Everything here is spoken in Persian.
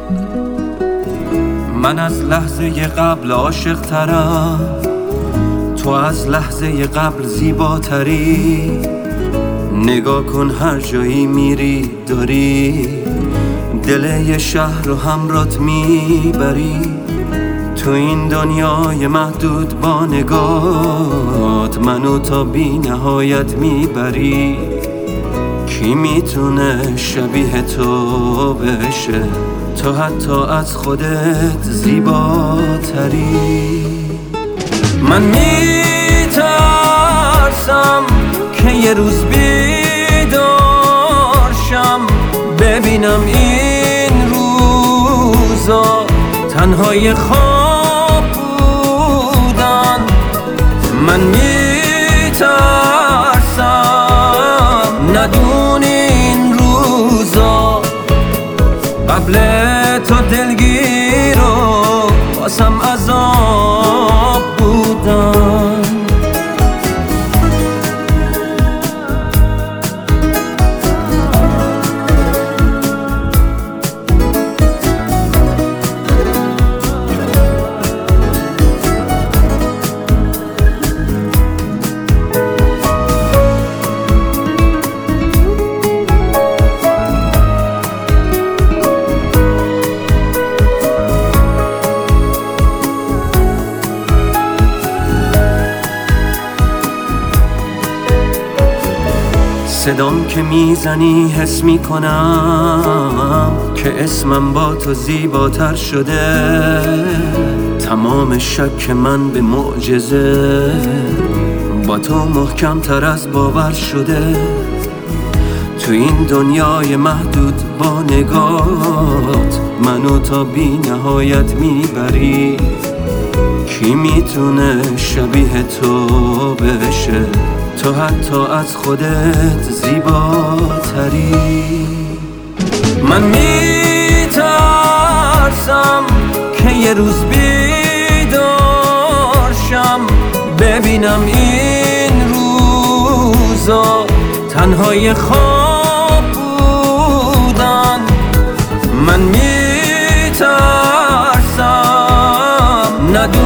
من از لحظه قبل عاشق ترم، تو از لحظه قبل زیباتری. نگاه کن هر جایی میری داری دل یه شهر رو همرات میبری. تو این دنیای محدود با نگاهت منو تا بی نهایت میبری. کی میتونه شبیه تو بشه؟ تو حتی از خودت زیباتری. من میترسم که یه روز بیدار شم ببینم این روزا تنهای خواب بودن. من میترسم ندونی این روزا قبل تو دلگیر و واسم عذاب بودن. صدام که میزنی حس میکنم که اسمم با تو زیباتر شده. تمام شک من به معجزه با تو محکم تر از باور شده. تو این دنیای محدود با نگاهت منو تا بی نهایت میبری. کی میتونه شبیه تو بشه؟ تو حتی از خودت زیباتری. من میترسم که یه روز بیدار شم ببینم این روزا تنهای خواب بودن. من میترسم ندونی